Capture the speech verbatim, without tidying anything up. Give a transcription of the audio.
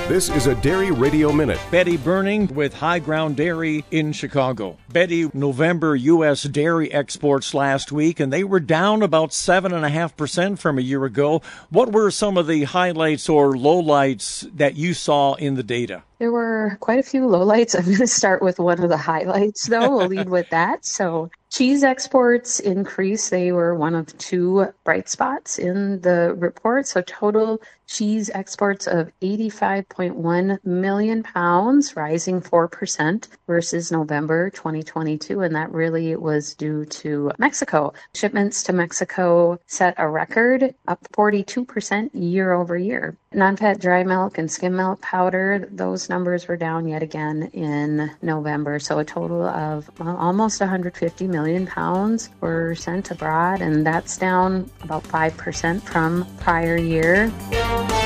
This is a Dairy Radio Minute. Betty Burning with High Ground Dairy in Chicago. Betty, November U S dairy exports last week, and they were down about seven point five percent from a year ago. What were some of the highlights or lowlights that you saw in the data? There were quite a few lowlights. I'm going to start with one of the highlights, though. We'll lead with that. So cheese exports increased. They were one of two bright spots in the report. So total cheese exports of eighty-five point one million pounds, rising four percent versus November twenty twenty-two. And that really was due to Mexico. Shipments to Mexico set a record, up forty-two percent year over year. Non-fat dry milk and skim milk powder, those numbers were down yet again in November. So a total of well, almost one hundred fifty million pounds were sent abroad, and that's down about five percent from prior year.